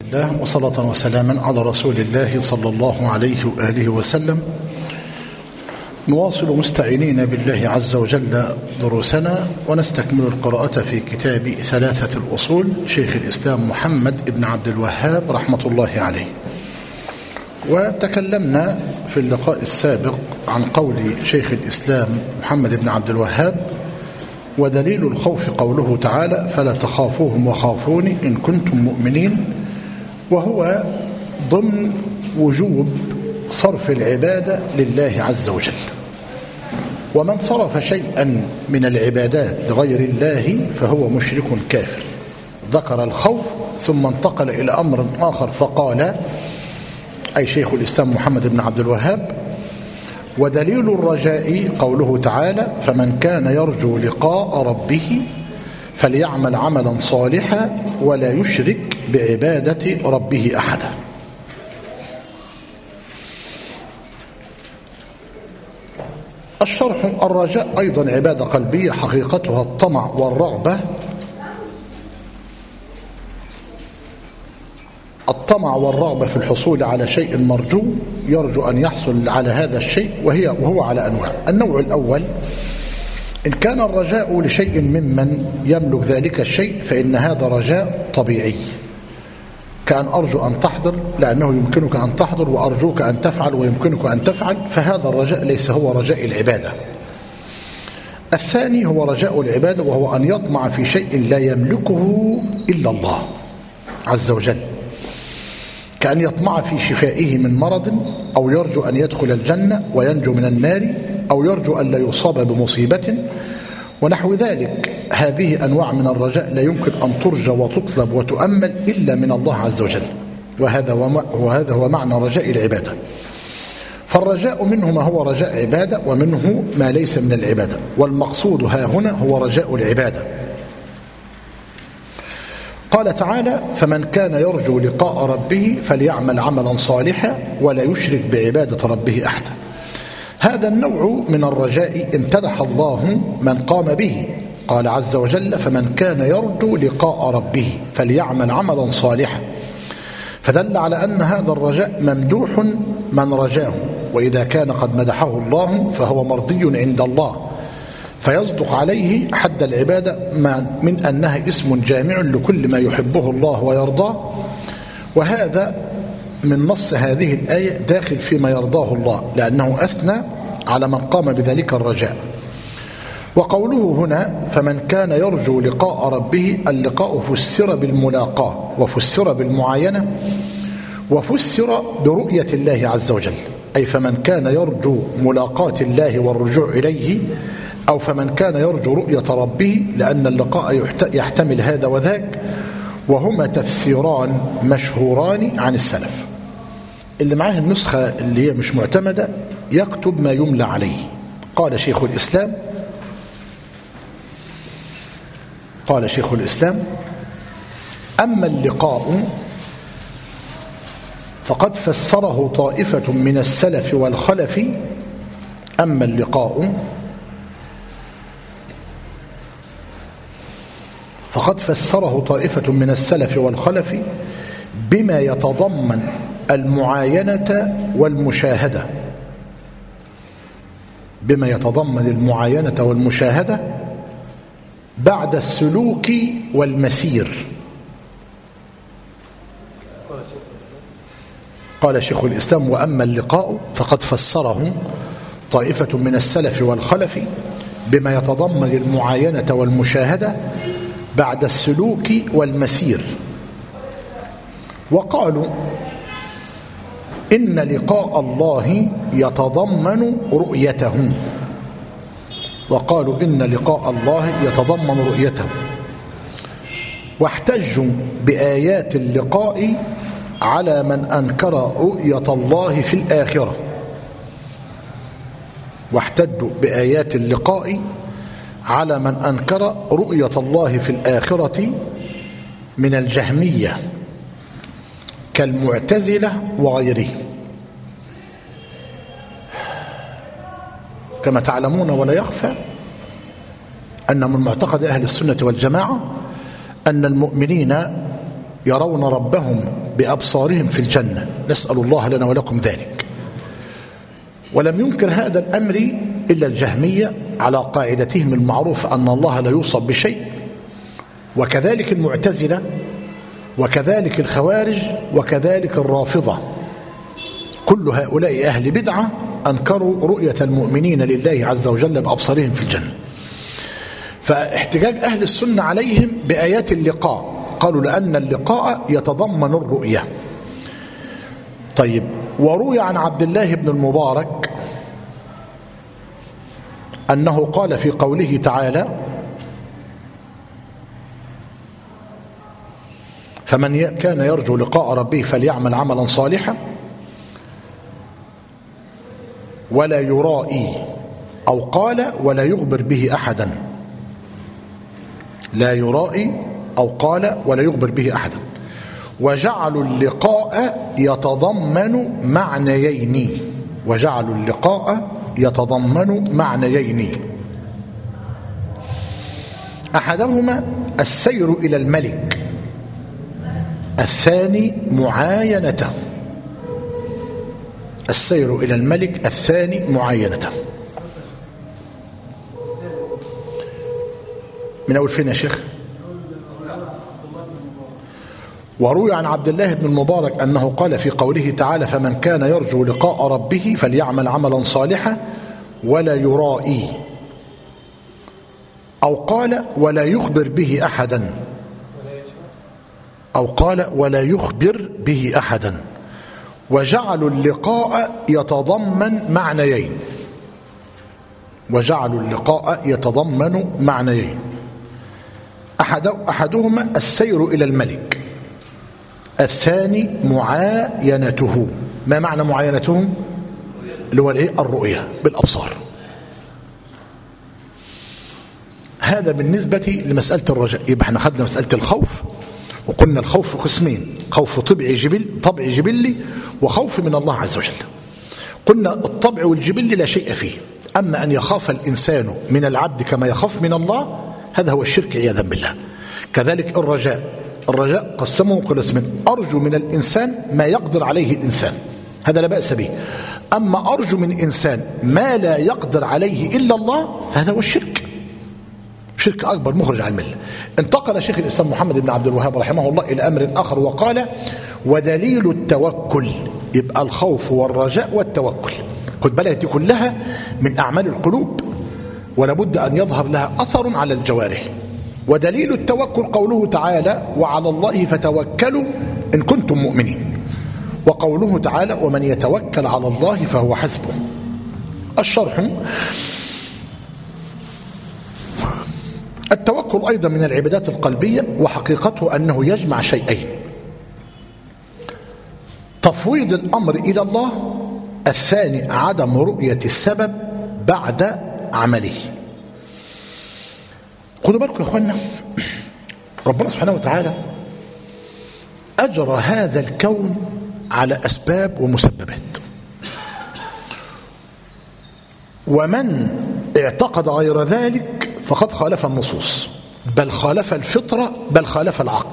الله وصلاة وسلاما على رسول الله صلى الله عليه وآله وسلم. نواصل مستعينين بالله عز وجل دروسنا ونستكمل القراءة في كتاب ثلاثة الأصول شيخ الإسلام محمد بن عبد الوهاب رحمة الله عليه. وتكلمنا في اللقاء السابق عن قول شيخ الإسلام محمد بن عبد الوهاب: ودليل الخوف قوله تعالى: فلا تخافوهم وخافوني إن كنتم مؤمنين، وهو ضمن وجوب صرف العبادة لله عز وجل. ومن صرف شيئا من العبادات لغير الله فهو مشرك كافر. ذكر الخوف ثم انتقل إلى أمر آخر فقال، أي شيخ الإسلام محمد بن عبد الوهاب: ودليل الرجاء قوله تعالى: فمن كان يرجو لقاء ربه فليعمل عملا صالحا ولا يشرك بعبادة ربه أحدا. الشرح: الرجاء أيضا عبادة قلبية حقيقتها الطمع والرغبة. الطمع والرغبة في الحصول على شيء مرجو، يرجو أن يحصل على هذا الشيء، وهو على أنواع. النوع الأول: إن كان الرجاء لشيء ممن يملك ذلك الشيء فإن هذا رجاء طبيعي، كأن أرجو أن تحضر لأنه يمكنك أن تحضر، وأرجوك أن تفعل ويمكنك أن تفعل، فهذا الرجاء ليس هو رجاء العبادة. الثاني هو رجاء العبادة، وهو أن يطمع في شيء لا يملكه إلا الله عز وجل، كأن يطمع في شفائه من مرض، أو يرجو أن يدخل الجنة وينجو من النار، أو يرجو أن لا يصاب بمصيبة ونحو ذلك. هذه أنواع من الرجاء لا يمكن أن ترجى وتطلب وتؤمل إلا من الله عز وجل، وهذا هو معنى رجاء العبادة. فالرجاء منه ما هو رجاء عبادة، ومنه ما ليس من العبادة، والمقصود ها هنا هو رجاء العبادة. قال تعالى: فمن كان يرجو لقاء ربه فليعمل عملا صالحا ولا يشرك بعبادة ربه أحدا. هذا النوع من الرجاء امتدح الله من قام به، قال عز وجل: فمن كان يرجو لقاء ربه فليعمل عملا صالحا، فدل على أن هذا الرجاء ممدوح من رجاه، وإذا كان قد مدحه الله فهو مرضي عند الله، فيصدق عليه حد العبادة من أنها اسم جامع لكل ما يحبه الله ويرضاه. وهذا من نص هذه الآية داخل فيما يرضاه الله، لأنه أثنى على من قام بذلك الرجاء. وقوله هنا: فمن كان يرجو لقاء ربه، اللقاء فسر بالملاقاة، وفسر بالمعاينة، وفسر برؤية الله عز وجل، أي فمن كان يرجو ملاقاة الله والرجوع إليه، أو فمن كان يرجو رؤية ربه، لأن اللقاء يحتمل هذا وذاك، وهما تفسيران مشهوران عن السلف. اللي معاه النسخة اللي هي مش معتمدة يكتب ما يملى عليه. قال شيخ الإسلام: أما اللقاء فقد فسره طائفة من السلف والخلف. أما اللقاء فقد فسره طائفة من السلف والخلف بما يتضمن المعاينة والمشاهدة، بما يتضمن المعاينة والمشاهدة بعد السلوك والمسير. قال شيخ الإسلام: وأما اللقاء فقد فسره طائفة من السلف والخلف بما يتضمن المعاينة والمشاهدة بعد السلوك والمسير، وقالوا إن لقاء الله يتضمن رؤيته، واحتجوا بآيات اللقاء على من أنكر رؤية الله في الآخرة. واحتجوا بآيات اللقاء على من أنكر رؤية الله في الآخرة من الجهمية كالمعتزلة وغيره. كما تعلمون ولا يخفى أن من معتقد أهل السنة والجماعة أن المؤمنين يرون ربهم بأبصارهم في الجنة، نسأل الله لنا ولكم ذلك. ولم ينكر هذا الأمر إلا الجهمية على قاعدتهم المعروفة أن الله لا يوصف بشيء، وكذلك المعتزلة، وكذلك الخوارج، وكذلك الرافضة. كل هؤلاء أهل بدعة أنكروا رؤية المؤمنين لله عز وجل بأبصارهم في الجنة. فاحتجاج أهل السنة عليهم بآيات اللقاء، قالوا لأن اللقاء يتضمن الرؤية. طيب، وروي عن عبد الله بن المبارك أنه قال في قوله تعالى: فمن كان يرجو لقاء ربه فليعمل عملا صالحا ولا يرائي، أو قال ولا يخبر به أحدا. لا يرائي أو قال ولا يخبر به أحدا. وجعلوا اللقاء يتضمن معنيين. وجعلوا اللقاء يتضمن معنيين: أحدهما السير إلى الملك، الثاني معاينته. السير إلى الملك، الثاني معاينته. من أول فين يا شيخ؟ وروي عن عبد الله بن المبارك أنه قال في قوله تعالى: فمن كان يرجو لقاء ربه فليعمل عملا صالحا ولا يرائي، أو قال ولا يخبر به أحدا، أو قال ولا يخبر به أحدا. وجعلوا اللقاء يتضمن معنيين. وجعلوا اللقاء يتضمن معنيين: أحدهما السير إلى الملك، الثاني معاينته. ما معنى معاينته؟ اللي هو الرؤية بالأبصار. هذا بالنسبة لمسألة الرجاء. يبقى احنا خدنا مسألة الخوف، وقلنا الخوف قسمين: خوف طبع جبلي، وخوف من الله عز وجل. قلنا الطبع والجبلي لا شيء فيه، أما أن يخاف الإنسان من العبد كما يخاف من الله، هذا هو الشرك عياذا بالله. كذلك الرجاء قسمه قسمين: أرجو من الإنسان ما يقدر عليه الإنسان، هذا لا بأس به. أما أرجو من إنسان ما لا يقدر عليه إلا الله، فهذا هو الشرك، شرك أكبر مخرج عن الملة. انتقل شيخ الإسلام محمد بن عبد الوهاب رحمه الله إلى أمر آخر وقال: ودليل التوكل. يبقى الخوف والرجاء والتوكل، خد بالك دي كلها من أعمال القلوب، ولا بد أن يظهر لها أثر على الجوارح. ودليل التوكل قوله تعالى: وعلى الله فتوكلوا إن كنتم مؤمنين. وقوله تعالى: ومن يتوكل على الله فهو حسبه. الشرح: التوكل أيضا من العبادات القلبية، وحقيقته أنه يجمع شيئين: تفويض الأمر إلى الله، الثاني عدم رؤية السبب بعد عمله. خدوا بالكم يا أخوانا، ربنا سبحانه وتعالى أجرى هذا الكون على أسباب ومسببات، ومن اعتقد غير ذلك فقد خالف النصوص، بل خالف الفطرة، بل خالف العقل.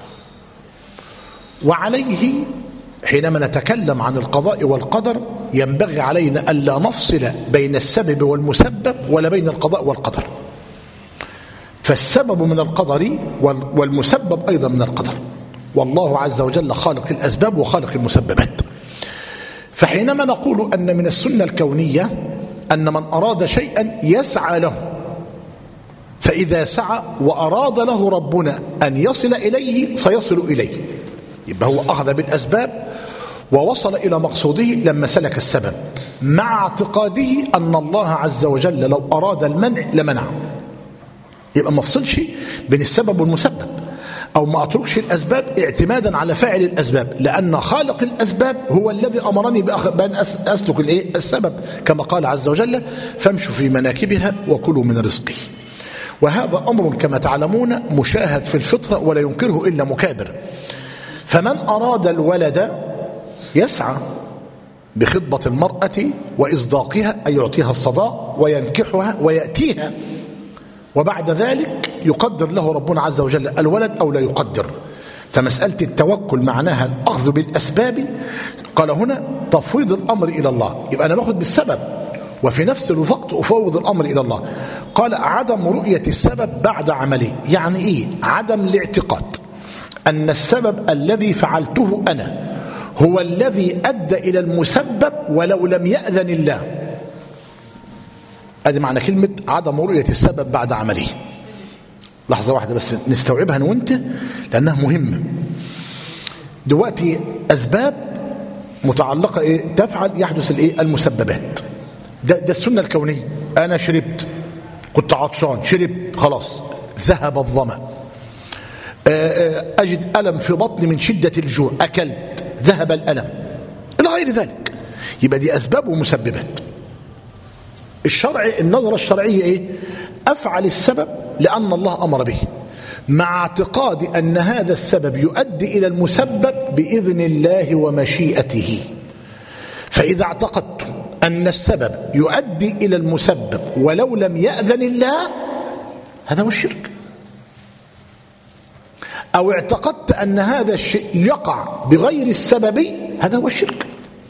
وعليه حينما نتكلم عن القضاء والقدر ينبغي علينا ألا نفصل بين السبب والمسبب، ولا بين القضاء والقدر. فالسبب من القدر والمسبب أيضا من القدر، والله عز وجل خالق الأسباب وخالق المسببات. فحينما نقول أن من السنة الكونية أن من أراد شيئا يسعى له، فإذا سعى وأراد له ربنا أن يصل إليه سيصل إليه، يبقى هو أخذ بالأسباب ووصل إلى مقصوده لما سلك السبب، مع اعتقاده أن الله عز وجل لو أراد المنع لمنعه. يبقى ما افصلش بين السبب والمسبب، أو ما أتركش الأسباب اعتمادا على فاعل الأسباب، لأن خالق الأسباب هو الذي أمرني بأن أسلك السبب، كما قال عز وجل: فامشوا في مناكبها وكلوا من رزقه. وهذا أمر كما تعلمون مشاهد في الفطرة ولا ينكره إلا مكابر. فمن أراد الولد يسعى بخطبة المرأة وإصداقها، أي يعطيها الصداق وينكحها ويأتيها، وبعد ذلك يقدر له ربنا عز وجل الولد أو لا يقدر. فمسألة التوكل معناها الأخذ بالأسباب. قال هنا تفويض الأمر إلى الله، يبقى أنا باخذ بالسبب وفي نفس الوقت أفوض الأمر إلى الله. قال عدم رؤية السبب بعد عمله، يعني إيه؟ عدم الاعتقاد أن السبب الذي فعلته أنا هو الذي أدى إلى المسبب ولو لم يأذن الله. هذه معنى كلمة عدم رؤية السبب بعد عمله. لحظة واحدة بس نستوعبها أنا وأنت لأنها مهمة. دلوقتي أسباب متعلقة إيه؟ تفعل يحدث الإيه؟ المسببات. ده السنة الكونية. أنا شربت، كنت عطشان، شربت، خلاص ذهب الظمأ. أجد ألم في بطني من شدة الجوع، أكلت، ذهب الألم، إلى غير ذلك. يبقى دي أسباب ومسببات. النظرة الشرعية إيه؟ أفعل السبب لأن الله أمر به، مع اعتقاد أن هذا السبب يؤدي إلى المسبب بإذن الله ومشيئته. فإذا اعتقدت أن السبب يؤدي إلى المسبب ولو لم يأذن الله، هذا هو الشرك. أو اعتقدت أن هذا الشيء يقع بغير السبب، هذا هو الشرك.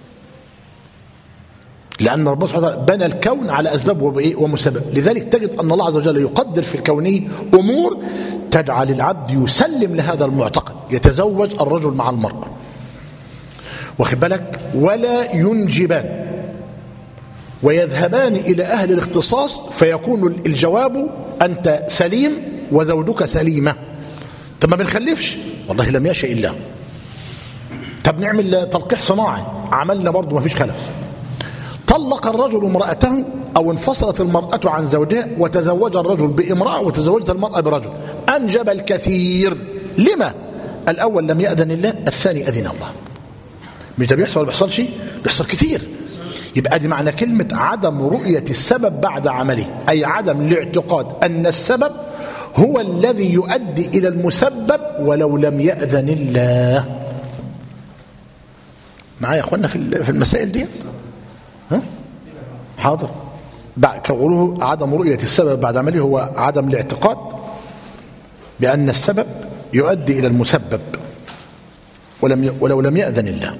لأن ربنا سبحانه وتعالى بنى الكون على أسباب ومسبب. لذلك تجد أن الله عز وجل يقدر في الكون أمور تجعل العبد يسلم لهذا المعتقد. يتزوج الرجل مع المرأة، واخد بالك، ولا ينجبان ويذهبان إلى أهل الاختصاص، فيكون الجواب أنت سليم وزوجك سليمة. طب ما بنخلفش، والله لم يشاء الله. طب نعمل تلقيح صناعي، عملنا برضو ما فيش خلف. طلق الرجل امرأته أو انفصلت المرأة عن زوجها وتزوج الرجل بامرأة وتزوجت المرأة برجل، أنجب الكثير. لما؟ الأول لم يأذن الله، الثاني أذن الله. مش ده بيحصل ولا بيحصلش؟ بيحصل كتير. يبقى دي معنى كلمة عدم رؤية السبب بعد عمله، أي عدم الاعتقاد أن السبب هو الذي يؤدي إلى المسبب ولو لم يأذن الله. معايا يا أخوانا في المسائل دي؟ ها؟ حاضر. كقوله عدم رؤية السبب بعد عمله هو عدم الاعتقاد بأن السبب يؤدي إلى المسبب ولو لم يأذن الله،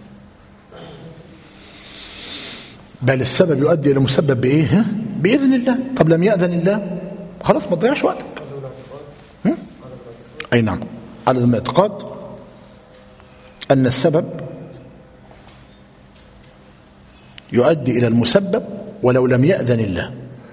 بل السبب يؤدي إلى المسبب بإيه؟ بإذن الله. طب لم يأذن الله، خلاص ما تضيعش وقتك. أي نعم، عدم الاعتقاد أن السبب يؤدي إلى المسبب ولو لم يأذن الله.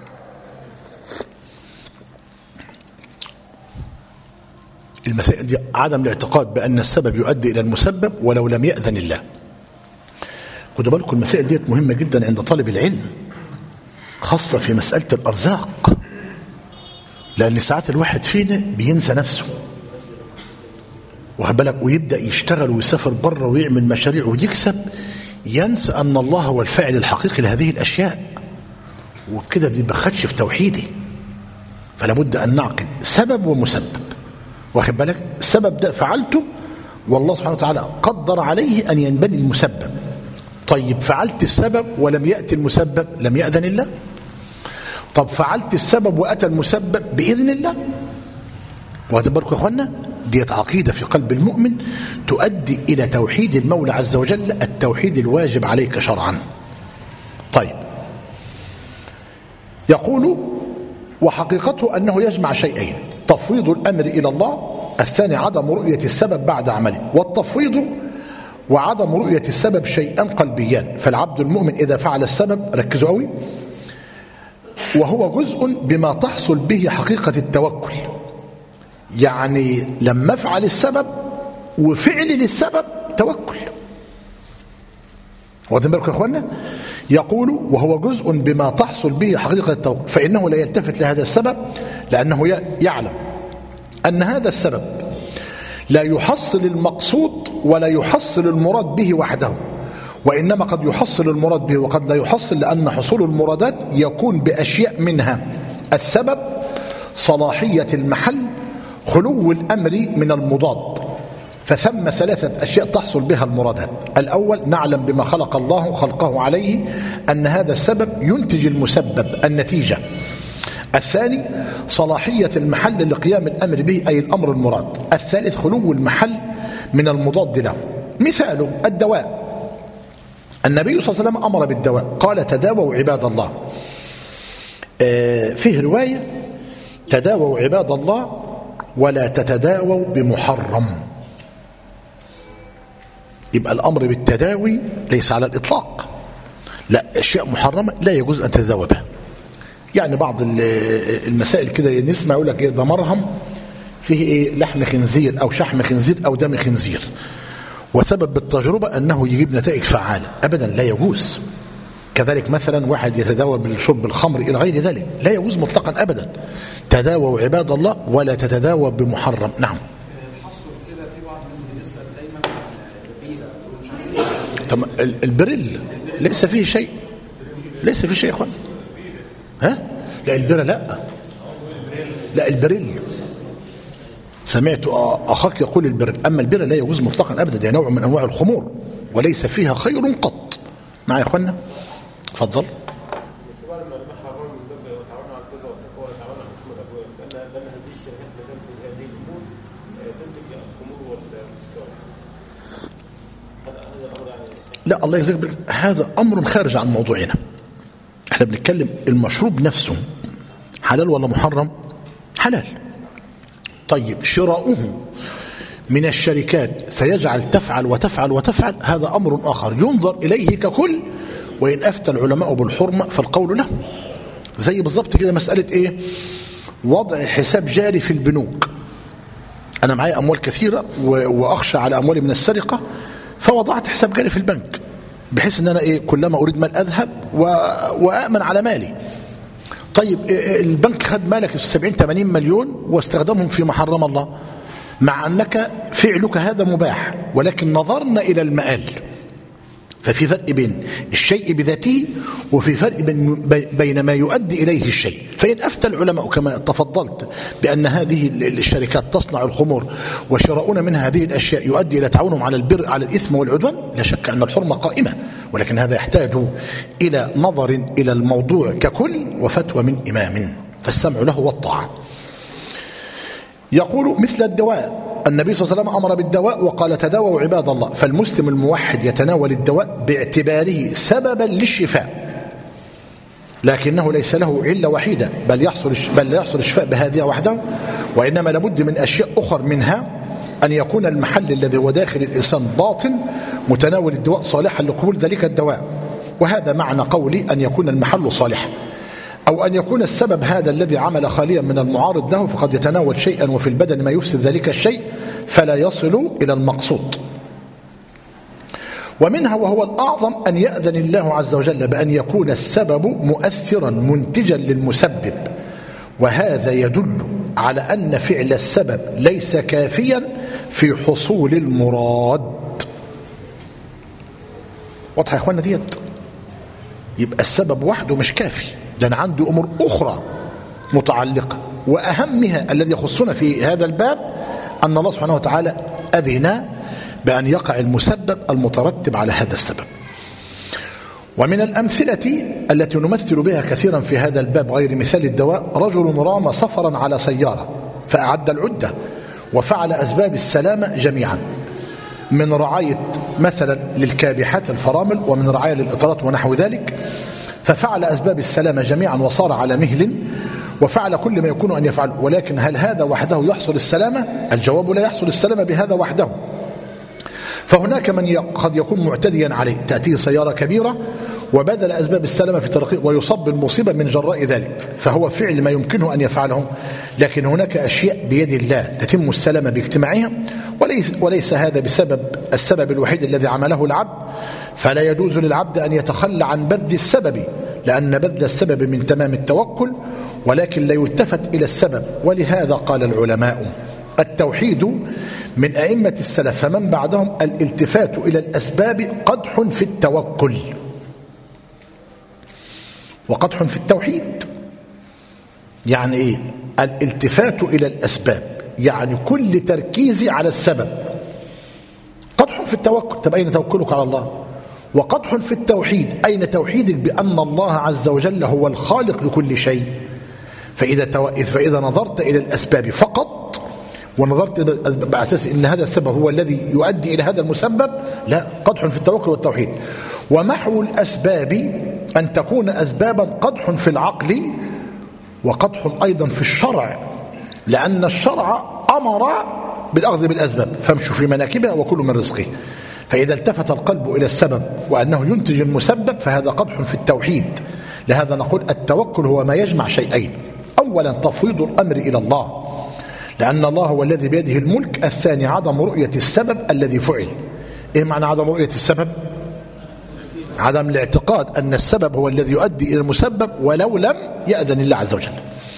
المسائل دي عدم الاعتقاد بأن السبب يؤدي إلى المسبب ولو لم يأذن الله. خدوا بالكم المسائل دي مهمة جدا عند طالب العلم، خاصة في مسألة الأرزاق، لأن ساعات الواحد فينا بينسى نفسه، واخد بالك، ويبدأ يشتغل ويسافر بره ويعمل مشاريع ويكسب، ينسى أن الله هو الفاعل الحقيقي لهذه الأشياء، وبكده بيبقى خدش في توحيده. فلا بد أن نعقل سبب ومسبب، واخد بالك. السبب ده فعلته والله سبحانه وتعالى قدر عليه أن ينبني المسبب. طيب فعلت السبب ولم يأتي المسبب، لم يأذن الله. طب فعلت السبب وأتى المسبب بإذن الله. وهتباركوا يا أخوانا، ديت عقيدة في قلب المؤمن تؤدي إلى توحيد المولى عز وجل، التوحيد الواجب عليك شرعا. طيب، يقول وحقيقته أنه يجمع شيئين: تفويض الأمر إلى الله، الثاني عدم رؤية السبب بعد عمله. والتفويض وعدم رؤية السبب شيئان قلبيان. فالعبد المؤمن إذا فعل السبب، ركزوا قوي، وهو جزء بما تحصل به حقيقة التوكل. يعني لما افعل السبب وفعلي للسبب توكل. واخدين بالكم يا اخوانا؟ يقول وهو جزء بما تحصل به حقيقة التوكل، فإنه لا يلتفت لهذا السبب لأنه يعلم أن هذا السبب لا يحصل المقصود ولا يحصل المراد به وحده، وإنما قد يحصل المراد به وقد لا يحصل، لأن حصول المرادات يكون بأشياء منها: السبب، صلاحية المحل، خلو الأمر من المضاد. فثم ثلاثة أشياء تحصل بها المرادات. الأول: نعلم بما خلق الله خلقه عليه أن هذا السبب ينتج المسبب، النتيجة. الثاني: صلاحية المحل لقيام الأمر به، أي الأمر المراد. الثالث: خلو المحل من المضاد له. مثاله الدواء. النبي صلى الله عليه وسلم أمر بالدواء، قال تداووا عباد الله. فيه رواية تداووا عباد الله ولا تتداووا بمحرم. يبقى الأمر بالتداوي ليس على الإطلاق، لا، أشياء محرمة لا يجوز أن تتداوى بها. يعني بعض المسائل كده نسمع يقول لك ده مرهم فيه إيه، لحم خنزير أو شحم خنزير أو دم خنزير، وسبب بالتجربة أنه يجيب نتائج فعالة. أبدا لا يجوز. كذلك مثلا واحد يتداوى بالشرب الخمر إلى غير ذلك، لا يجوز مطلقا أبدا. تداووا عباد الله ولا تتداوى بمحرم. نعم. البريل ليس فيه شيء، ليس فيه شيء يا اخوان. ها؟ لا البريل لا البريل سمعت اخاك يقول البريل، اما البريل لا يجوز مطلقا ابدا، ده نوع من انواع الخمور وليس فيها خير قط. معي يا اخوانا؟ اتفضل. لا الله يجزاك بالخير، هذا أمر خارج عن موضوعنا. احنا بنتكلم المشروب نفسه حلال ولا محرم؟ حلال. طيب شراؤه من الشركات سيجعل تفعل وتفعل وتفعل، هذا أمر آخر ينظر إليه ككل، وإن أفتى العلماء بالحرمة فالقول له. زي بالضبط كده مسألة إيه؟ وضع حساب جاري في البنوك. أنا معي أموال كثيرة وأخشى على أموالي من السرقة، فوضعت حساب جاري في البنك بحيث ان انا ايه كلما اريد مال اذهب وامن على مالي. طيب البنك خد مالك 70-80 مليون واستخدمهم في محرم الله، مع انك فعلك هذا مباح، ولكن نظرنا الى المآل. ففي فرق بين الشيء بذاته وفي فرق بين ما يؤدي إليه الشيء. فإن أفتى العلماء كما تفضلت بأن هذه الشركات تصنع الخمور وشراؤنا منها هذه الأشياء يؤدي إلى تعاونهم على البر على الإثم والعدوان، لا شك أن الحرمة قائمة، ولكن هذا يحتاج إلى نظر إلى الموضوع ككل وفتوى من إمام، فالسمع له والطاعة. يقول مثل الدواء، النبي صلى الله عليه وسلم أمر بالدواء وقال تداووا عباد الله. فالمسلم الموحد يتناول الدواء باعتباره سببا للشفاء، لكنه ليس له علة وحيدة، بل يحصل الشفاء بهذه وحده، وإنما لابد من أشياء أخر، منها أن يكون المحل الذي هو داخل الإنسان باطن متناول الدواء صالحا لقبول ذلك الدواء. وهذا معنى قولي أن يكون المحل صالحا، أو أن يكون السبب هذا الذي عمل خاليا من المعارض له، فقد يتناول شيئا وفي البدن ما يفسد ذلك الشيء فلا يصل إلى المقصود. ومنها وهو الأعظم أن يأذن الله عز وجل بأن يكون السبب مؤثرا منتجا للمسبب، وهذا يدل على أن فعل السبب ليس كافيا في حصول المراد. واضح يا اخوانا ديت؟ يبقى السبب وحده مش كافي، ده أنا عندي أمور أخرى متعلقة، وأهمها الذي يخصنا في هذا الباب أن الله سبحانه وتعالى أذن بأن يقع المسبب المترتب على هذا السبب. ومن الأمثلة التي نمثل بها كثيرا في هذا الباب غير مثال الدواء، رجل رام سفرا على سيارة فأعد العدة وفعل أسباب السلامة جميعا، من رعاية مثلا للكابحات الفرامل، ومن رعاية للإطارات ونحو ذلك، ففعل أسباب السلامة جميعا وصار على مهل وفعل كل ما يكون أن يفعل. ولكن هل هذا وحده يحصل السلامة؟ الجواب لا يحصل السلامة بهذا وحده. فهناك من قد يكون معتديا عليه، تأتيه سيارة كبيرة وبذل أسباب السلامة في طريقه ويصاب بالمصيبة من جراء ذلك، فهو فعل ما يمكنه أن يفعله. لكن هناك أشياء بيد الله تتم السلامة باجتماعها، وليس هذا بسبب السبب الوحيد الذي عمله العبد، فلا يجوز للعبد أن يتخلى عن بذل السبب، لأن بذل السبب من تمام التوكل، ولكن لا يلتفت إلى السبب. ولهذا قال العلماء التوحيد من أئمة السلف فمن بعدهم الالتفات إلى الأسباب قدح في التوكل وقدح في التوحيد. يعني إيه الالتفات إلى الأسباب؟ يعني كل تركيزي على السبب. قدح في التوكل، طب أين توكلك على الله؟ وقدح في التوحيد، أين توحيدك بأن الله عز وجل هو الخالق لكل شيء؟ فإذا نظرت إلى الأسباب فقط ونظرت على أساس أن هذا السبب هو الذي يؤدي إلى هذا المسبب، لا، قدح في التوكل والتوحيد. ومحو الأسباب أن تكون أسبابا قدح في العقل وقدح أيضا في الشرع، لأن الشرع أمر بالأخذ بالأسباب، فامشوا في مناكبها وكلوا من رزقه. فإذا التفت القلب إلى السبب وأنه ينتج المسبب فهذا قدح في التوحيد. لهذا نقول التوكل هو ما يجمع شيئين: أولا تفويض الأمر إلى الله، لأن الله هو الذي بيده الملك. الثاني عدم رؤية السبب الذي فعل. إيه معنى عدم رؤية السبب؟ عدم الاعتقاد أن السبب هو الذي يؤدي إلى المسبب ولو لم يأذن الله عز وجل.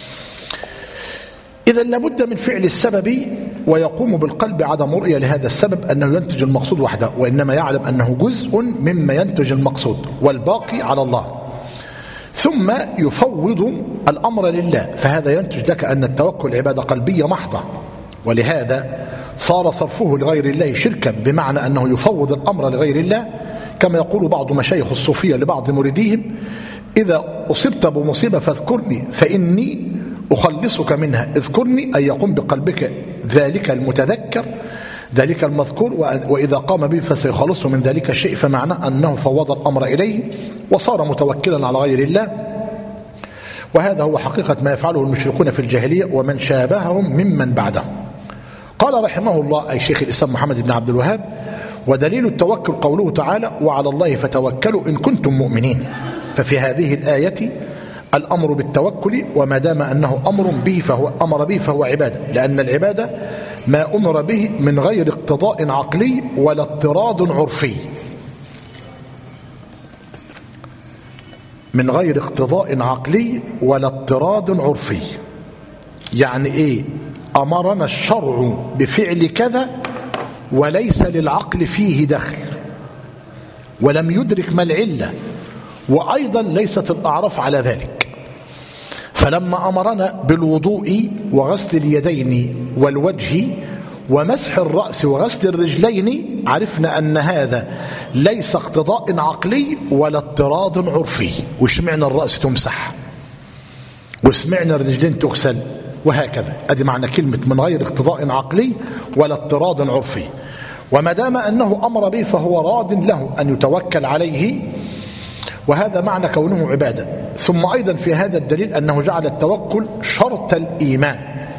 إذا لابد من فعل السبب، ويقوم بالقلب عدم رؤية لهذا السبب أنه ينتج المقصود وحده، وإنما يعلم أنه جزء مما ينتج المقصود والباقي على الله. ثم يفوض الأمر لله، فهذا ينتج لك أن التوكل عبادة قلبية محضة. ولهذا صار صرفه لغير الله شركا، بمعنى أنه يفوض الأمر لغير الله، كما يقول بعض مشايخ الصوفية لبعض مريديهم: إذا أصبت بمصيبة فاذكرني فإني أخلصك منها. اذكرني أي يقوم بقلبك ذلك المتذكر، ذلك المذكور، وإذا قام به فسيخلصه من ذلك الشيء، فمعنى أنه فوض الأمر إليه وصار متوكلا على غير الله. وهذا هو حقيقة ما يفعله المشركون في الجاهلية ومن شابههم ممن بعدهم. قال رحمه الله أي شيخ الإسلام محمد بن عبد الوهاب: ودليل التوكل قوله تعالى: وعلى الله فتوكلوا إن كنتم مؤمنين. ففي هذه الآية الأمر بالتوكل، وما دام أنه أمر به فهو عبادة، لأن العبادة ما أمر به من غير اقتضاء عقلي ولا اضطراد عرفي. من غير اقتضاء عقلي ولا اضطراد عرفي. يعني إيه؟ أمرنا الشرع بفعل كذا وليس للعقل فيه دخل، ولم يدرك ما العلة، وأيضا ليست الأعراف على ذلك. فلما أمرنا بالوضوء وغسل اليدين والوجه ومسح الرأس وغسل الرجلين، عرفنا أن هذا ليس اقتضاء عقلي ولا اضطراد عرفي. وسمعنا الرأس تمسح وسمعنا الرجلين تغسل، وهكذا. أدي معنى كلمة من غير اقتضاء عقلي ولا اضطراد عرفي. وما دام أنه أمر به فهو راض له أن يتوكل عليه، وهذا معنى كونه عبادة. ثم أيضا في هذا الدليل أنه جعل التوكل شرط الإيمان،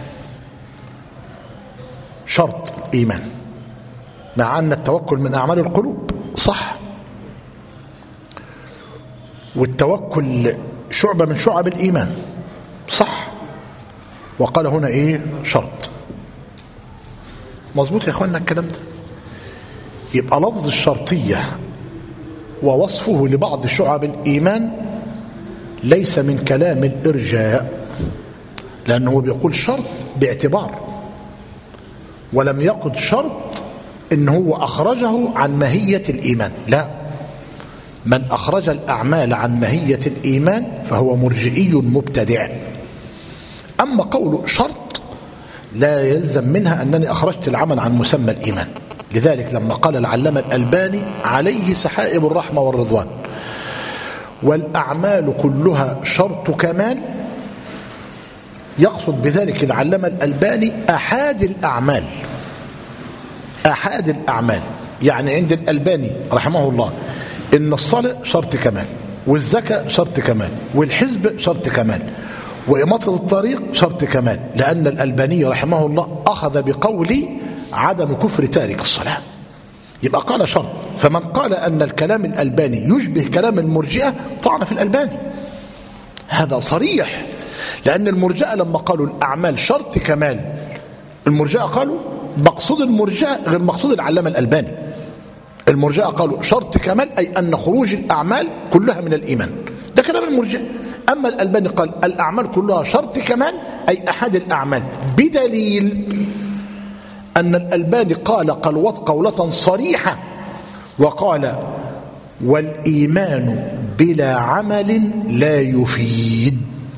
شرط إيمان، مع أن التوكل من أعمال القلوب، صح، والتوكل شعبة من شعب الإيمان، صح، وقال هنا إيه؟ شرط. مظبوط يا أخوانا الكلام ده؟ يبقى لفظ الشرطية ووصفه لبعض شعب الإيمان ليس من كلام الإرجاء، لأنه بيقول شرط باعتبار، ولم يقل شرط إن هو أخرجه عن ماهية الإيمان. لا، من أخرج الأعمال عن ماهية الإيمان فهو مرجئي مبتدع. أما قول شرط لا يلزم منها أنني أخرجت العمل عن مسمى الإيمان. لذلك لما قال العلامة الألباني عليه سحائب الرحمة والرضوان: والأعمال كلها شرط كمال، يقصد بذلك العلامة الألباني أحاد الأعمال. أحاد الأعمال يعني عند الألباني رحمه الله إن الصلاة شرط كمال، والزكاة شرط كمال، والحزب شرط كمال، وإماطة الطريق شرط كمال، لأن الألباني رحمه الله أخذ بقول عدم كفر تارك الصلاة. يبقى قال شرط. فمن قال أن الكلام الألباني يشبه كلام المرجئة طعن في الألباني، هذا صريح. لأن المرجئة لما قالوا الأعمال شرط كمال، المرجئة قالوا مقصود المرجئة غير مقصود العلامة الألباني. المرجئة قالوا شرط كمال أي أن خروج الأعمال كلها من الإيمان، ده كلام المرجئة. أما الألباني قال الأعمال كلها شرط كمال أي أحد الأعمال، بدليل أن الألباني قال قولة صريحة وقال: والإيمان بلا عمل لا يفيد.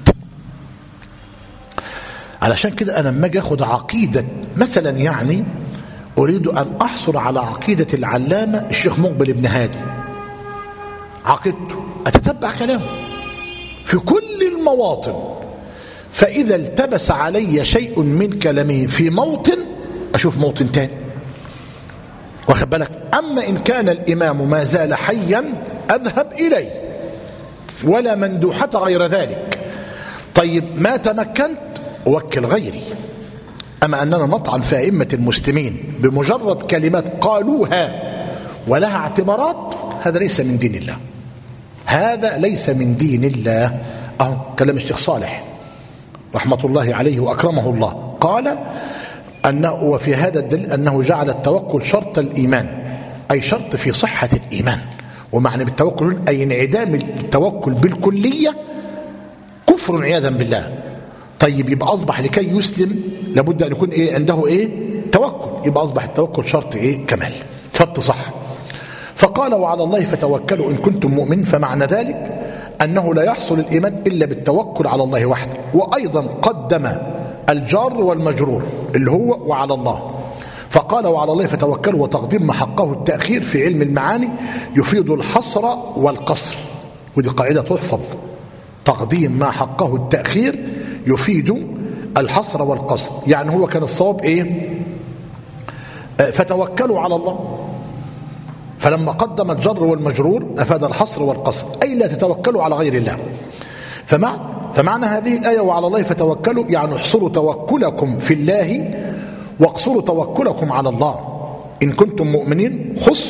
علشان كده أنا لما أجي أخذ عقيدة مثلا، يعني أريد أن أحصل على عقيدة العلامة الشيخ مقبل بن هادي، عقيدته أتتبع كلامه في كل المواطن، فإذا التبس علي شيء من كلامه في موطن أشوف موطن تاني، واخد بالك. أما إن كان الإمام ما زال حيا أذهب إليه ولا مندوحة غير ذلك. طيب ما تمكنت أوكل غيري. أما أننا نطعن في أئمة المسلمين بمجرد كلمات قالوها ولها اعتبارات، هذا ليس من دين الله، هذا ليس من دين الله. كلام الشيخ صالح رحمة الله عليه وأكرمه الله، قال أنه وفي هذا الدليل أنه جعل التوكل شرط الإيمان، أي شرط في صحة الإيمان. ومعنى بالتوكل أي انعدام التوكل بالكلية كفر عياذا بالله. طيب يبقى أصبح لكي يسلم لابد أن يكون عنده توكل، يبقى أصبح التوكل شرط كمال، شرط صح. فقال وعلى الله فتوكلوا إن كنتم مؤمنين، فمعنى ذلك أنه لا يحصل الإيمان إلا بالتوكل على الله وحده. وأيضا قدم الجار والمجرور اللي هو وعلى الله، فقال وعلى الله فتوكلوا، وتقديم ما حقه التأخير في علم المعاني يفيد الحصر والقصر، ودي قاعدة تحفظ. تقديم ما حقه التأخير يفيد الحصر والقصر، يعني هو كان الصواب فتوكلوا على الله، فلما قدم الجر والمجرور أفاد الحصر والقصر، أي لا تتوكلوا على غير الله. فمعنى هذه الآية وعلى الله فتوكلوا يعني احصروا توكلكم في الله واقصروا توكلكم على الله إن كنتم مؤمنين.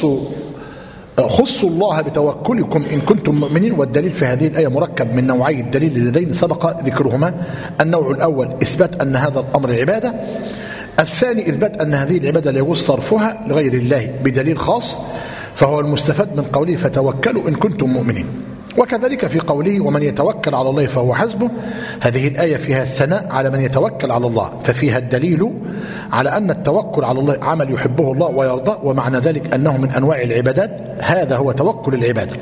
خصوا الله بتوكلكم إن كنتم مؤمنين. والدليل في هذه الآية مركب من نوعي الدليل اللذين سبق ذكرهما. النوع الأول إثبات أن هذا الأمر عبادة، الثاني إثبات أن هذه العبادة لا يجوز صرفها لغير الله بدليل خاص، فهو المستفاد من قوله فتوكلوا إن كنتم مؤمنين. وكذلك في قوله ومن يتوكل على الله فهو حسبه، هذه الآية فيها الثناء على من يتوكل على الله، ففيها الدليل على أن التوكل على الله عمل يحبه الله ويرضاه، ومعنى ذلك أنه من أنواع العبادات، هذا هو توكل العبادة.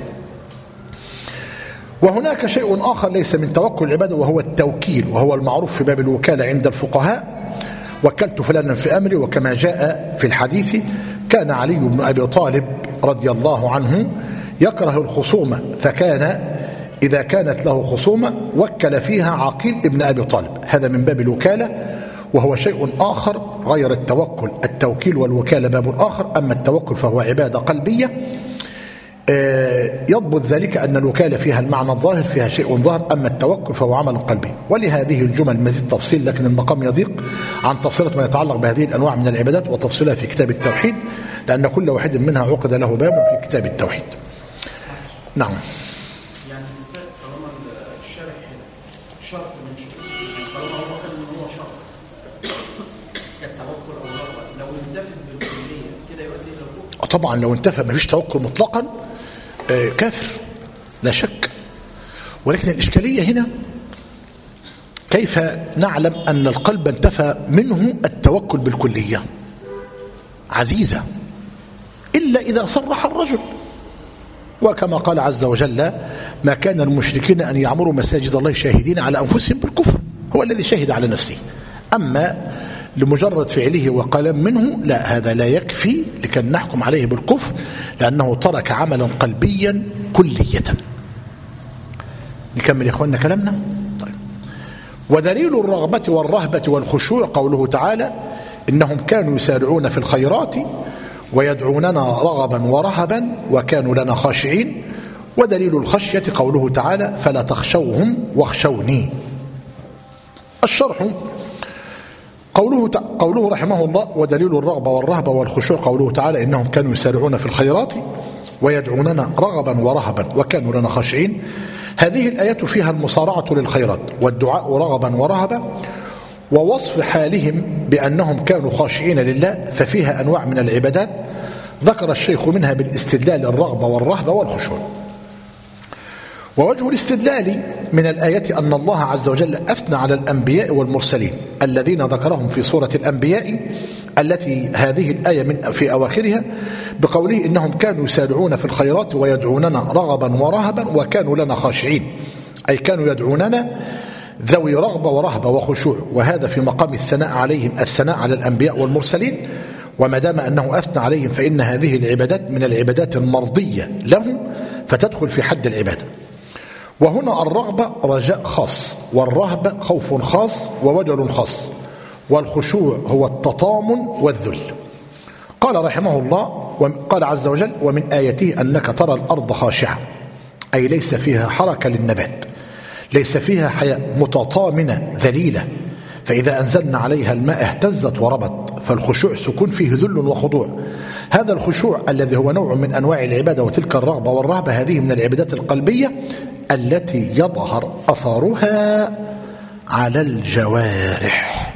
وهناك شيء آخر ليس من توكل العبادة وهو التوكيل، وهو المعروف في باب الوكالة عند الفقهاء، وكلت فلانا في أمري. وكما جاء في الحديث كان علي بن أبي طالب رضي الله عنه يكره الخصومة، فكان إذا كانت له خصومة وكل فيها عقيل ابن أبي طالب. هذا من باب الوكالة وهو شيء آخر غير التوكل. التوكيل والوكالة باب آخر. أما التوكل فهو عبادة قلبية يضبط ذلك أن الوكالة فيها المعنى الظاهر، فيها شيء ظاهر. أما التوكل فهو عمل قلبي. ولهذه الجمل مزيد تفصيل، لكن المقام يضيق عن تفصيلة ما يتعلق بهذه الأنواع من العبادات وتفصيلها في كتاب التوحيد، لأن كل واحد منها عقد له باب في كتاب التوحيد. نعم. يعني طالما الشارع شرط من شروط، طالما هو قال ان هو شرط كالتوكل او الرغبه، لو انتفت بالكليه كده يؤدي الى الكفر؟ طبعا لو انتفى ما فيش توكل مطلقا كافر لا شك. ولكن الإشكالية هنا كيف نعلم أن القلب انتفى منه التوكل بالكلية؟ عزيزة إلا إذا صرح الرجل، وكما قال عز وجل ما كان المشركين أن يعمروا مساجد الله شاهدين على أنفسهم بالكفر، هو الذي شهد على نفسه. أما لمجرد فعله وقلم منه لا، هذا لا يكفي لكي نحكم عليه بالكفر، لأنه ترك عملا قلبيا كلية. نكمل يا إخواننا كلامنا. طيب. ودليل الرغبة والرهبة والخشوع قوله تعالى إنهم كانوا يسارعون في الخيرات ويدعوننا رغبا ورهبا وكانوا لنا خاشعين. ودليل الخشية قوله تعالى فلا تخشوهم واخشوني. الشرح قوله رحمه الله ودليل الرغبة والرهبة والخشوع قوله تعالى إنهم كانوا يسارعون في الخيرات ويدعوننا رغبا ورهبا وكانوا لنا خاشعين. هذه الآيات فيها المصارعة للخيرات والدعاء رغبا ورهبا، ووصف حالهم بأنهم كانوا خاشعين لله، ففيها أنواع من العبادات ذكر الشيخ منها بالاستدلال الرغبة والرهبة والخشوع. ووجه الاستدلال من الآية أن الله عز وجل أثنى على الأنبياء والمرسلين الذين ذكرهم في سورة الأنبياء التي هذه الآية في أواخرها بقوله إنهم كانوا يسارعون في الخيرات ويدعوننا رغبا ورهبا وكانوا لنا خاشعين، أي كانوا يدعوننا ذوي رغبة ورهبة وخشوع. وهذا في مقام الثناء عليهم، الثناء على الأنبياء والمرسلين، وما دام أنه أثنى عليهم فإن هذه العبادات من العبادات المرضية لهم فتدخل في حد العبادة. وهنا الرغبة رجاء خاص، والرهبة خوف خاص ووجل خاص، والخشوع هو التطامن والذل. قال رحمه الله قال عز وجل: ومن آياته أنك ترى الأرض خاشعة، أي ليس فيها حركة للنبات، ليس فيها حياة، متطامنة ذليلة، فإذا أنزلنا عليها الماء اهتزت وربت. فالخشوع سكون فيه ذل وخضوع. هذا الخشوع الذي هو نوع من أنواع العبادة، وتلك الرغبة والرهبة هذه من العبادات القلبية التي يظهر أثرها على الجوارح.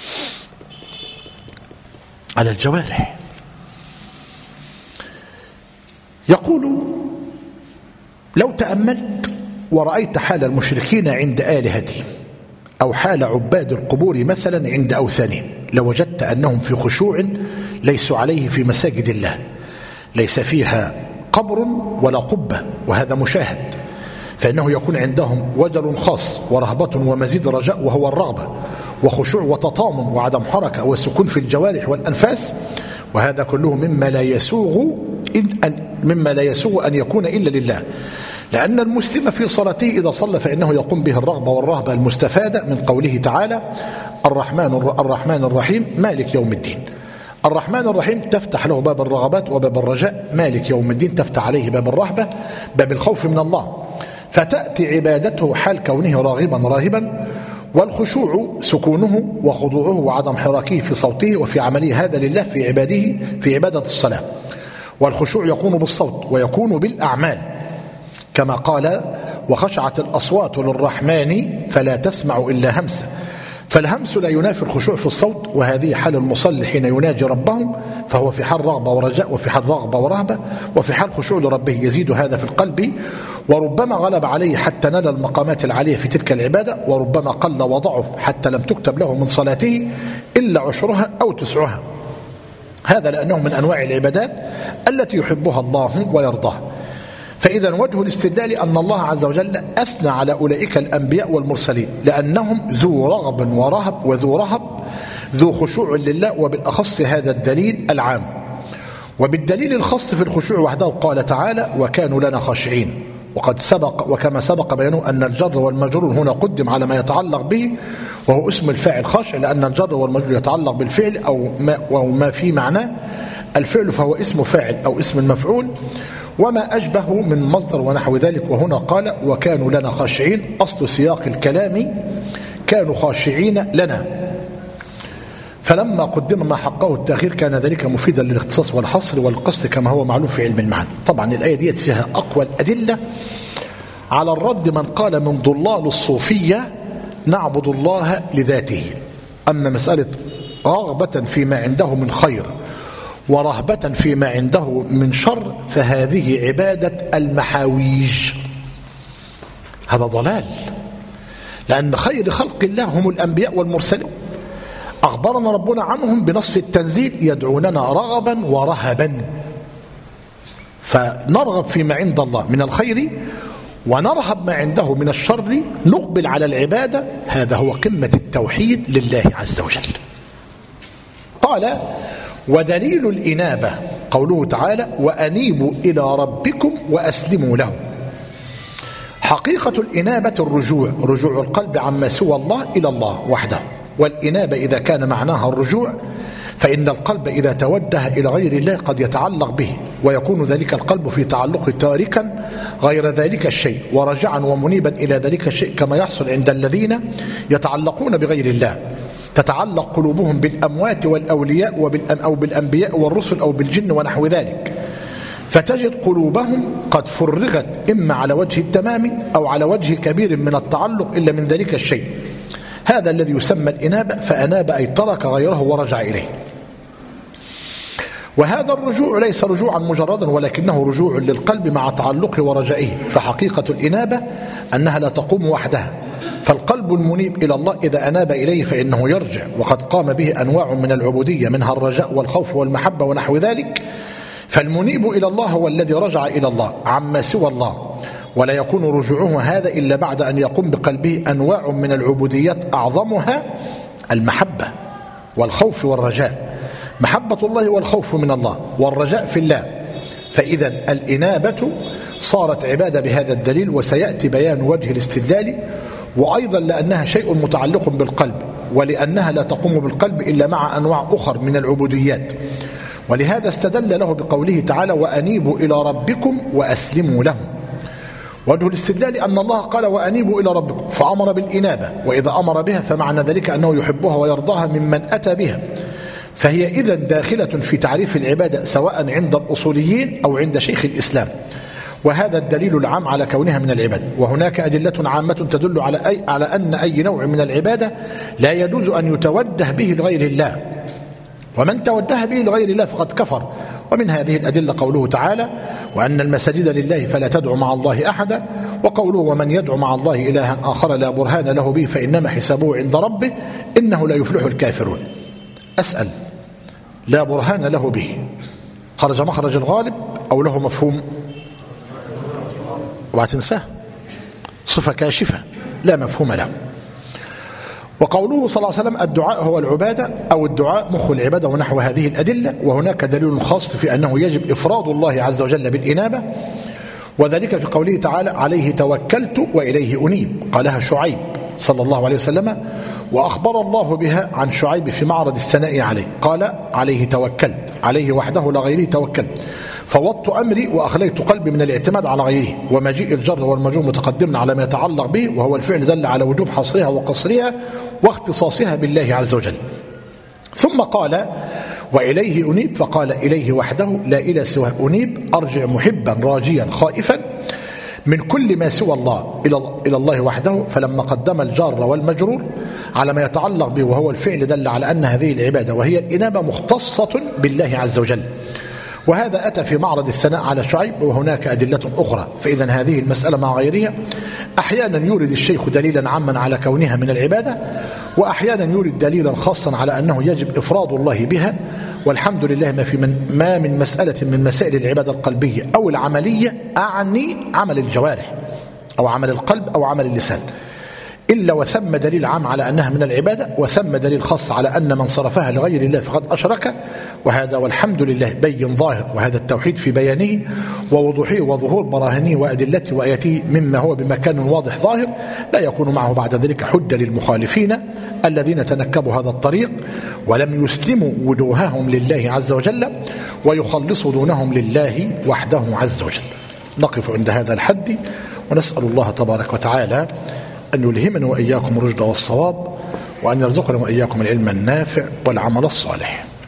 على الجوارح. يقول: لو تأملت ورأيت حال المشركين عند آلهتهم، أو حال عباد القبور مثلا عند أوثانهم، لوجدت أنهم في خشوع ليسوا عليه في مساجد الله، ليس فيها قبر ولا قبة، وهذا مشاهد، فإنه يكون عندهم وجل خاص ورهبة ومزيد رجاء وهو الرغبة، وخشوع وتطامن وعدم حركة وسكون في الجوارح والأنفاس، وهذا كله مما لا يسوغ أن يكون إلا لله. لأن المسلم في صلاته إذا صلى فإنه يقوم به الرغبة والرهبة المستفادة من قوله تعالى: الرحمن الرحيم مالك يوم الدين. الرحمن الرحيم تفتح له باب الرغبات وباب الرجاء، مالك يوم الدين تفتح عليه باب الرهبة، باب الخوف من الله، فتأتي عبادته حال كونه راغبا راهبا، والخشوع سكونه وخضوعه وعدم حراكه في صوته وفي عمله، هذا لله في عبادة الصلاة. والخشوع يكون بالصوت ويكون بالأعمال، كما قال: وخشعت الأصوات للرحمن فلا تسمع إلا همسا. فالهمس لا ينافي الخشوع في الصوت، وهذه حال المصلي حين يناجي ربه، فهو في حال رغبة ورجاء، وفي حال رغبة ورهبة، وفي حال خشوع لربه، يزيد هذا في القلب، وربما غلب عليه حتى نال المقامات العالية في تلك العبادة، وربما قل وضعف حتى لم تكتب له من صلاته إلا عشرها أو تسعها. هذا لأنه من أنواع العبادات التي يحبها الله ويرضاها. فإذا وجه الاستدلال أن الله عز وجل أثنى على أولئك الأنبياء والمرسلين لأنهم ذو رغب ورهب وذو رهب، ذو خشوع لله، وبالأخص هذا الدليل العام. وبالدليل الخاص في الخشوع وحده قال تعالى: وكانوا لنا خاشعين. وقد سبق وكما سبق بيانه أن الجر والمجرور هنا قدم على ما يتعلق به، وهو اسم الفاعل خاشع، لأن الجر والمجرور يتعلق بالفعل أو ما في معناه الفعل، فهو اسم فاعل أو اسم المفعول وما أشبه من مصدر ونحو ذلك. وهنا قال: وكانوا لنا خاشعين، أصل سياق الكلام كانوا خاشعين لنا، فلما قدم ما حقه التأخير كان ذلك مفيدا للاختصاص والحصر والقصد كما هو معلوم في علم المعنى. طبعا الآية ديت فيها أقوى الأدلة على الرد من قال من ضلال الصوفية نعبد الله لذاته. أما مسألة رغبة فيما عنده من خير ورهبة فيما عنده من شر فهذه عبادة المحاويج، هذا ضلال، لأن خير خلق الله هم الأنبياء والمرسلون، أخبرنا ربنا عنهم بنص التنزيل: يدعوننا رغبا ورهبا. فنرغب فيما عند الله من الخير ونرهب ما عنده من الشر، نقبل على العبادة، هذا هو قمة التوحيد لله عز وجل. قال: ودليل الإنابة قوله تعالى: وأنيبوا إلى ربكم وأسلموا له. حقيقة الإنابة الرجوع، رجوع القلب عما سوى الله إلى الله وحده. والإنابة إذا كان معناها الرجوع، فإن القلب إذا توجه إلى غير الله قد يتعلق به، ويكون ذلك القلب في تعلق تاركا غير ذلك الشيء ورجعا ومنيبا إلى ذلك الشيء، كما يحصل عند الذين يتعلقون بغير الله، تتعلق قلوبهم بالأموات والأولياء أو بالأنبياء والرسل أو بالجن ونحو ذلك، فتجد قلوبهم قد فرغت إما على وجه التمام أو على وجه كبير من التعلق إلا من ذلك الشيء. هذا الذي يسمى الإنابة، فأناب أي ترك غيره ورجع إليه. وهذا الرجوع ليس رجوعا مجردا، ولكنه رجوع للقلب مع تعلقه ورجائه. فحقيقة الإنابة أنها لا تقوم وحدها، فالقلب المنيب إلى الله إذا أناب إليه فإنه يرجع، وقد قام به أنواع من العبودية منها الرجاء والخوف والمحبة ونحو ذلك. فالمنيب إلى الله هو الذي رجع إلى الله عما سوى الله، ولا يكون رجوعه هذا إلا بعد أن يقوم بقلبه أنواع من العبوديات أعظمها المحبة والخوف والرجاء، محبة الله والخوف من الله والرجاء في الله. فإذا الإنابة صارت عبادة بهذا الدليل، وسيأتي بيان وجه الاستدلال، وأيضا لأنها شيء متعلق بالقلب، ولأنها لا تقوم بالقلب إلا مع أنواع أخر من العبوديات. ولهذا استدل له بقوله تعالى: وأنيبوا إلى ربكم وأسلموا له. وجه الاستدلال أن الله قال: وأنيبوا إلى ربكم، فأمر بالإنابة، وإذا أمر بها فمعنى ذلك أنه يحبها ويرضاها ممن أتى بها، فهي إذن داخلة في تعريف العبادة سواء عند الأصوليين أو عند شيخ الإسلام، وهذا الدليل العام على كونها من العبادة. وهناك أدلة عامة تدل على أن أي نوع من العبادة لا يجوز أن يتوجه به لغير الله، ومن توجه به لغير الله فقد كفر. ومن هذه الأدلة قوله تعالى: وأن المساجد لله فلا تدعوا مع الله أحدا، وقوله: ومن يدعو مع الله إلها آخر لا برهان له به فإنما حسابه عند ربه إنه لا يفلح الكافرون. أسأل: لا برهان له به خرج مخرج الغالب أو له مفهوم؟ وهتنساه، صفة كاشفة لا مفهوم له. وقوله صلى الله عليه وسلم: الدعاء هو العبادة، أو الدعاء مخ العبادة، ونحو هذه الأدلة. وهناك دليل خاص في أنه يجب إفراد الله عز وجل بالإنابة، وذلك في قوله تعالى: عليه توكلت وإليه أنيب، قالها شعيب صلى الله عليه وسلم، وأخبر الله بها عن شعيب في معرض الثناء عليه، قال: عليه توكلت، عليه وحده لا غيره توكلت، فوضت أمري وأخليت قلبي من الاعتماد على غيره. ومجيء الجر والمجرور متقدم على ما يتعلق به، وهو الفعل دل على وجوب حصرها وقصرها واختصاصها بالله عز وجل. ثم قال: وإليه أنيب، فقال: إليه وحده لا إلى سواه أنيب، أرجع محبا راجيا خائفا من كل ما سوى الله إلى الله وحده. فلما قدم الجار والمجرور على ما يتعلق به وهو الفعل دل على أن هذه العبادة وهي الإنابة مختصة بالله عز وجل، وهذا أتى في معرض الثناء على شعيب، وهناك أدلة أخرى. فإذا هذه المسألة مع غيرها أحيانا يورد الشيخ دليلا عاما على كونها من العبادة، وأحيانا يورد دليلا خاصا على أنه يجب إفراد الله بها. والحمد لله ما من مسألة من مسائل العبادة القلبية أو العملية، أعني عمل الجوارح أو عمل القلب أو عمل اللسان، إلا وثم دليل عام على أنها من العبادة، وثم دليل خاص على أن من صرفها لغير الله فقد أشرك. وهذا والحمد لله بين ظاهر، وهذا التوحيد في بيانه ووضوحه وظهور براهنه وأدلته وآياته مما هو بمكان واضح ظاهر، لا يكون معه بعد ذلك حجة للمخالفين الذين تنكبوا هذا الطريق ولم يسلموا وجوههم لله عز وجل ويخلصوا دونهم لله وحده عز وجل. نقف عند هذا الحد، ونسأل الله تبارك وتعالى أن يلهمنا وإياكم الرشد والصواب، وأن يرزقنا وإياكم العلم النافع والعمل الصالح.